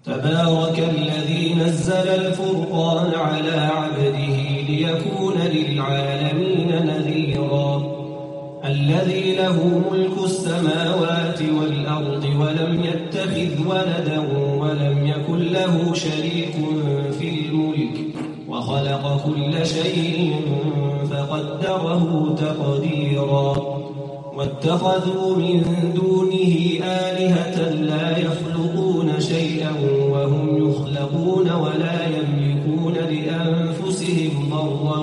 تبارك الذي نزل الفرقان على عبده ليكون للعالمين نذيرا الذي له ملك السماوات والأرض ولم يتخذ ولدا ولم يكن له شريك في الملك وخلق كل شيء فقدره تقديرا واتخذوا من دونه آلهة لا يخلقون شيئا وهم يخلقون ولا يملكون لأنفسهم ضرا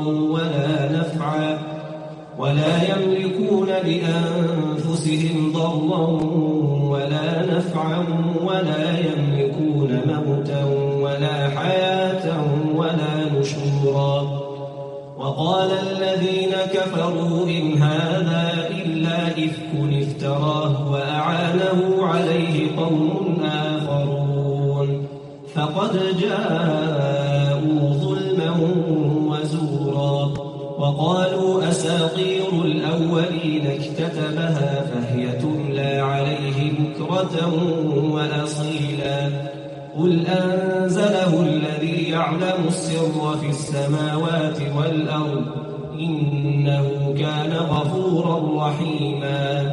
ولا نفعا ولا يملكون موتا ولا حياة ولا نشورا وقال الذين كفروا إن هذا إلا إفك افتراه وأعانه عليه قوم آخرون فقد جاءوا ظلما وزورا وقالوا أساطير الأولين اكتتبها فهي تملى عليه بكرة وأصيلا قل أنزله الذي يعلم السر في السماوات والأرض إنه كان غفورا رحيما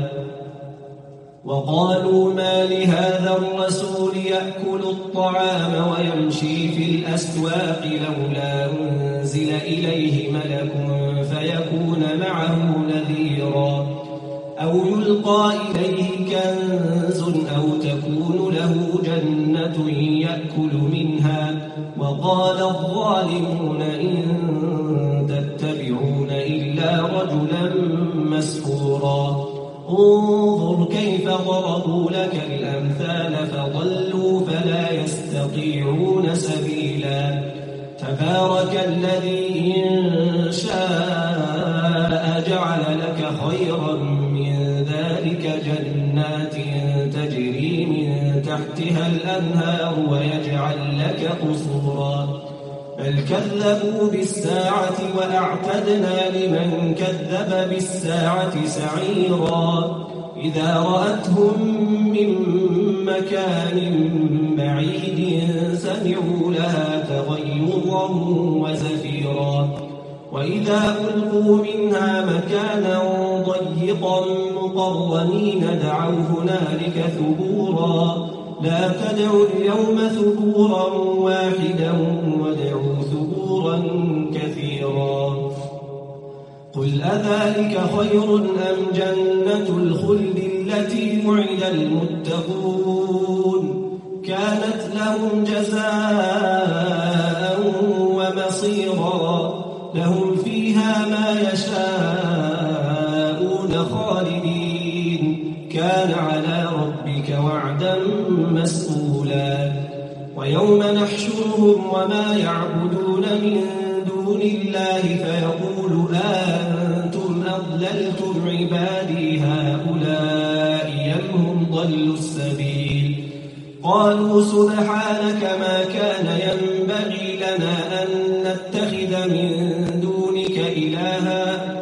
وقالوا ما لهذا الرسول يأكل الطعام ويمشي في الأسواق لولا أنزل إليه ملك فيكون معه نذيرا أو يلقى إليه كنز أو تكون له جنة يأكل منها وقال الظالمون إن تتبعون إلا رجلا مسحورا انظر كيف ضربوا لك الأمثال فضلوا فلا يستطيعون سبيلا تبارك الذي إن شاء جعل لك خيرا من ذلك جنات تجري من تحتها الأنهار ويجعل لك قصورا بل كذبوا بالساعة وأعتدنا لمن كذب بالساعة سعيرا إذا رأتهم من مكان بعيد سمعوا لها تغيظا وزفيرا وإذا ألقوا منها مكانا ضيقا مقرنين دعوا هنالك ثبورا لا تدعوا اليوم ثبورا واحدا وادعوا ثبورا كثيرا قل أذلك خير أم جنة الخلد التي وعد المتقون كانت لهم جزاء ومصيرا لهم فيها ما يشاءون خالدين كان على ربك وعدا مسئولا ويوم نحشرهم وما يعبدون من دون الله فيقول أنتم أضللتم عبادي هؤلاء أم هم ضلوا السبيل قالوا سبحانك ما كان ينبغي لنا أن نتخذ من دونك إلها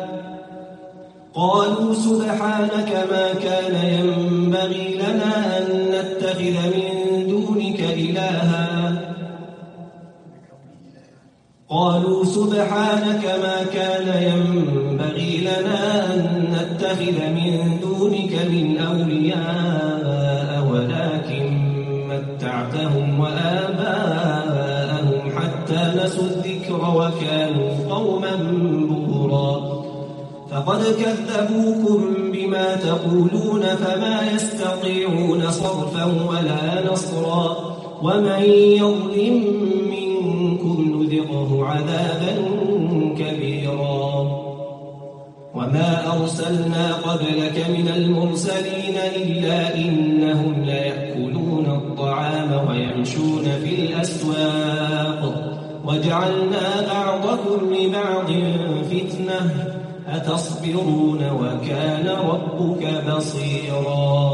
قالوا سبحانك ما كان ينبغي لنا أن نتخذ من دونك من أولياء ولكن متعتهم وآباءهم حتى نسوا الذكر وكانوا قوما بورا فقد كذبوكم بما تقولون فما يستطيعون صرفا ولا نصرا ومن يظلم منكم نذقه عذابا كبيرا وما أرسلنا قبلك من المرسلين إلا إنهم ليأكلون الطعام ويمشون في الأسواق وجعلنا بعضكم لبعض فتنة أتصبرون وكان ربك بصيرا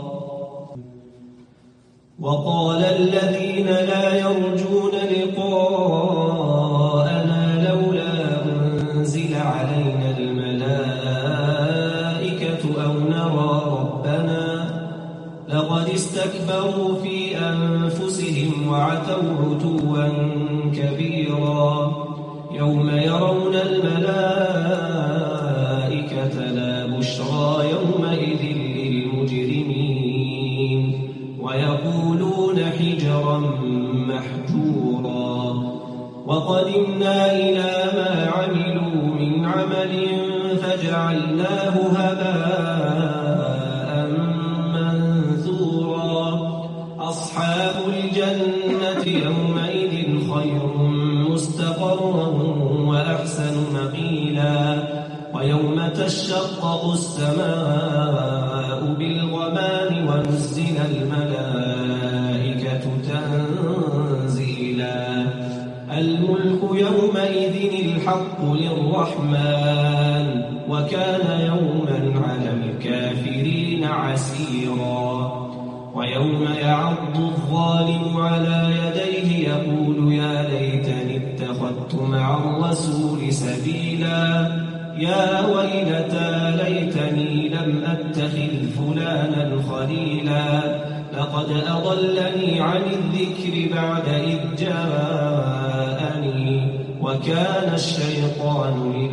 وقال الذين لا يرجون لقاءنا لولا أنزل علينا الملائكة أو نرى ربنا لقد واستكبروا في أنفسهم وعتوا عتوا كبيرا يوم يرون الملائكة لا بشرى يومئذ للمجرمين ويقولون حجرا محجورا وقدمنا إلى ما عملوا من عمل فجعلناه هباء منثورا أصحاب الجنة يومئذ خير مستقرا وأحسن مقيلا ويوم تشقق السماء بالغمام ونزل الملائكة تنزيلا الملك يومئذ الحق للرحمن وكان يوما على الكافرين عسيرا ويوم يعض الظالم على يديه يقول يا ليتني اتخذت مع الرسول سبيلا يا ويلتى ليتني لم أتخذ فلانا خليلا لقد أضلني عن الذكر بعد إذ جاءني وكان الشيطان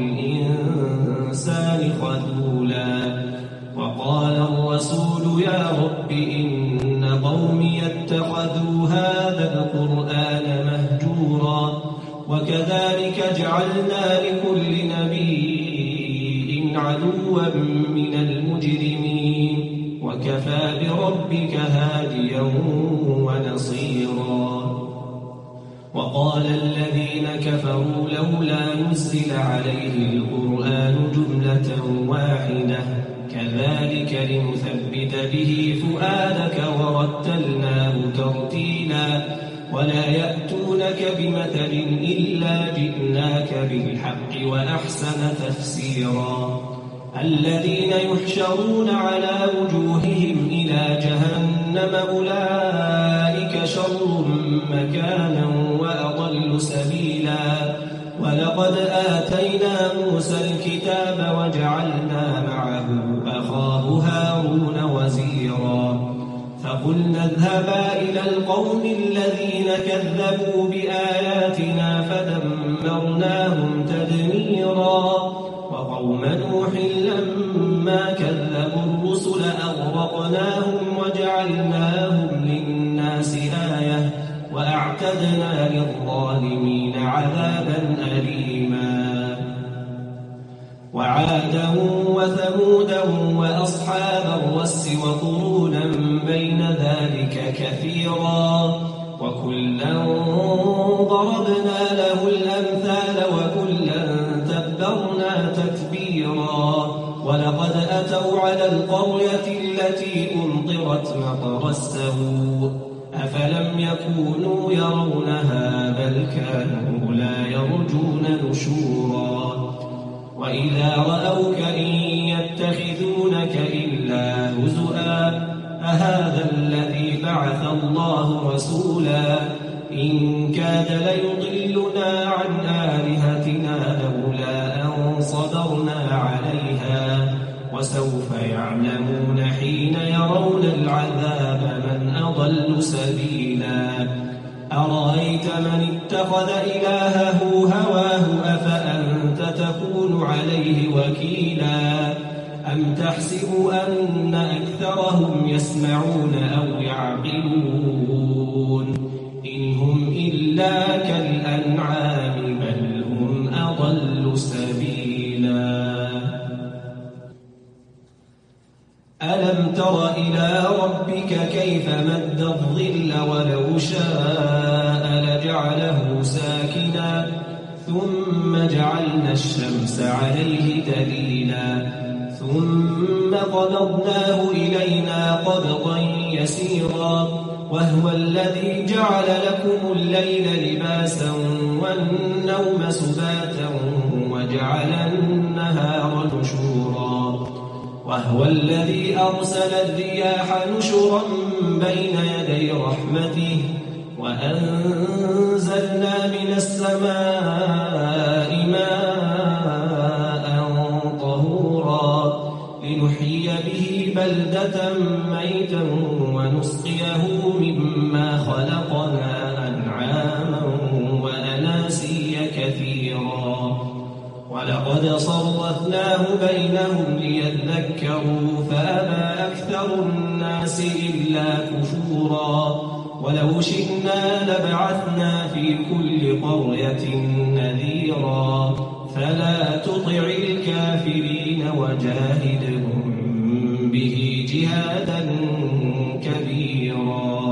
للإنسان خذولا وقال الرسول يا رب إن قومي اتخذوا هذا القرآن مهجورا وكذلك جعلنا لكل نبي عدوا من المجرمين وكفى بربك هاديا ونصيرا وقال الذين كفروا لولا نزل عليه القرآن جملة واحدة كذلك لنثبت به فؤادك ورتلناه ترتيلا ولا يأتونك بمثل إلا جئناك بالحق وأحسن تفسيرا الذين يحشرون على وجوههم إلى جهنم أولئك شر مكانا وأضل سبيلا ولقد آتينا موسى الكتاب وجعلنا معه أخاه هارون وزيرا فقلنا اذهبا إلى القوم الذين كذبوا بآياتنا فدمرناهم تدميرا وقوم نوح لما كذبوا الرسل أغرقناهم وجعلناهم للناس آية وأعتدنا للظالمين عذابا أليما وعادا وثمودا وأصحاب الرس وقرونا بين ذلك كثيرا وكلا ضربنا له الأمثال وكلا تبرنا تتبيرا ولقد أتوا على القرية التي أمطرت مطر السوء أفلم يكونوا يرونها بل كانوا لا يرجون نشورا وإذا رأوك إن يتخذونك إلا هزؤا أهذا الذي بعث الله رسولا إن كاد ليضلنا عن آلهتنا لولا أن صبرنا عليها وسوف يعلمون حين يرون العذاب من أضل سبيلا أرأيت من اتخذ إلهه هواه أفأنت تكون عليه وكيلا أم تحسب أن أكثرهم يسمعون أو يعقلون إن هم إلا كالأنعام بل هم أضل سبيلا ألم تر إلى ربك كيف مد الظل ولو شاء لجعله ساكنا ثم جعلنا الشمس عليه دليلا ثم قبضناه إلينا قبضا يسيرا وهو الذي جعل لكم الليل لباسا والنوم سباتا وجعل النهار نشورا وهو الذي أرسل الرياح نشرا بين يدي رحمته وأنزلنا من السماء ماء طهورا لنحيي به بلدة ميتا ونسقيه بينهم ليذكروا فأبى أكثر الناس إلا كفورا ولو شئنا لبعثنا في كل قرية نذيرا فلا تطع الكافرين وجاهدهم به جهادا كبيرا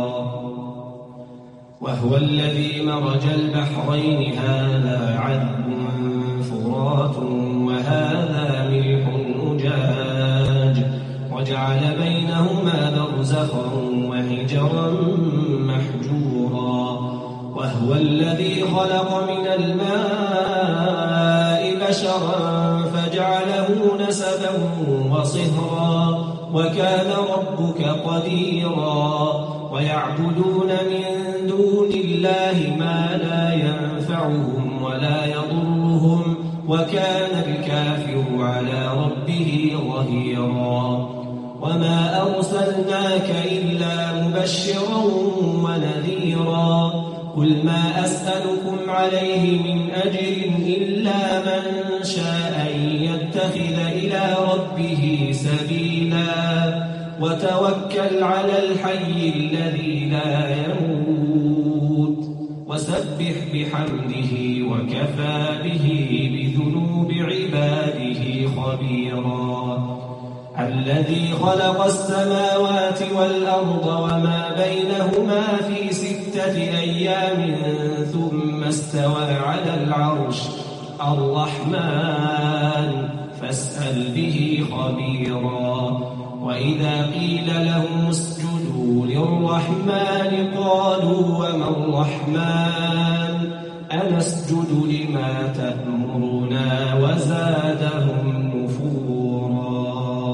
وهو الذي مرج البحرين هذا عذب فرات وهذا ملح أجاج وجعل بينهما برزخا وحجرا محجورا وهو الذي خلق من الماء بشرا فجعله نسبا وصهرا وكان ربك قديرا ويعبدون من دون الله ما لا ينفعهم ولا يضرهم وكان الكافر على ربه ظهيرا وما أرسلناك إلا مبشرا ونذيرا قل ما أسألكم عليه من أجر إلا من شاء أن يتخذ إلى ربه سبيلا وتوكل على الحي الذي لا يموت وسبح بحمده وكفى به بذنوب عباده خبيرا الذي خلق السماوات والأرض وما بينهما في 6 أيام ثم استوى على العرش الرحمن فاسأل به خبيرا وإذا قيل لهم اسجدوا للرحمن قالوا وما الرحمن أنسجد لما تأمرنا وزادهم نفورا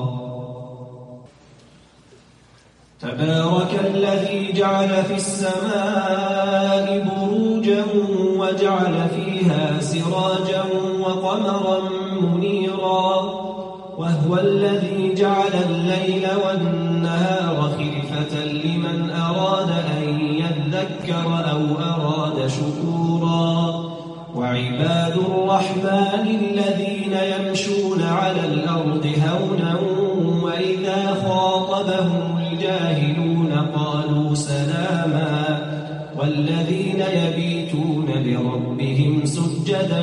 تبارك الذي جعل في السماء بروجا وجعل فيها سراجا وقمرا منيرا وهو الذي جعل الليل والنهار خلفة لمن أراد أن يذكر أو أراد شكورا وعباد الرحمن الذين يمشون على الأرض هونا وإذا خاطبهم الجاهلون قالوا سلاما والذين يبيتون لربهم سجدا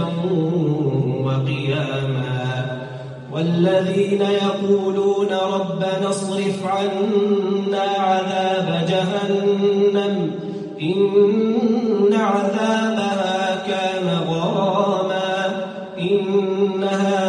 وقياما والذين يقولون ربنا اصرف عنا عذاب جهنم إن عذابها كان غراما إنها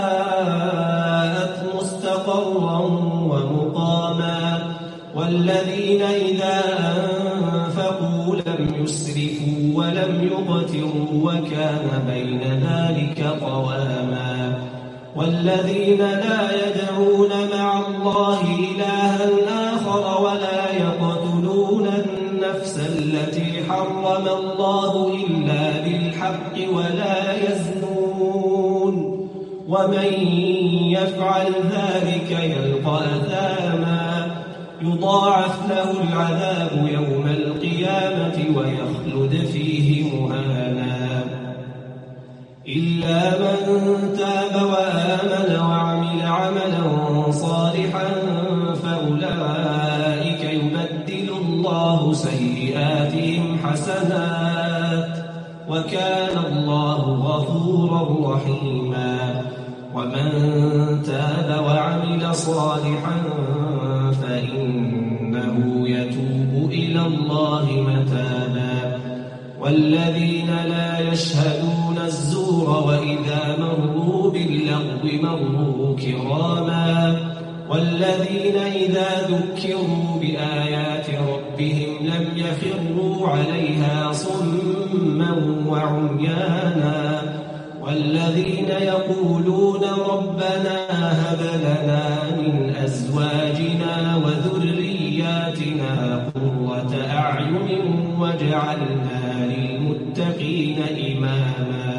ساءت مستقرا ومقاما والذين إذا أنفقوا لم يسرفوا ولم يقتروا وكان بين ذلك قواما والذين لا يدعون مع الله إلها آخر ولا يقتلون النفس التي حرم الله إلا بالحق ولا يزنون ومن يفعل ذلك يلقى أثاما يضاعف له العذاب يوم القيامة ويخلد فيه مهانا إلا من تاب وآمن وعمل عملا صالحا فأولئك يبدل الله سيئاتهم حسنات وكان الله غفورا رحيما ومن تاب وعمل صالحا فإنه يتوب إلى الله متابا والذين لا يشهدون الزور وإذا مروا باللغو مروا كراما والذين إذا ذكروا بآيات ربهم لم يخروا عليها صما وعميانا والذين يقولون ربنا هب لنا من أزواجنا وذرياتنا قرة أعين واجعلنا للمتقين إماما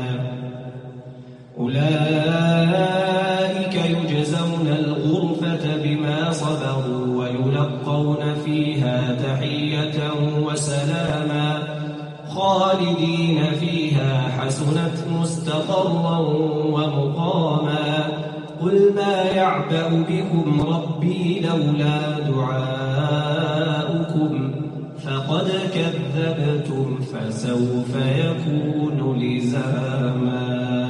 أولئك يجزون الغرفة بما صبروا ويلقون فيها تحية وسلاما خالدين فيها حسنت مستقرا ومقاما قل ما يعبأ بكم ربي لولا دعاؤكم فقد كذبتم فسوف يكون لزاما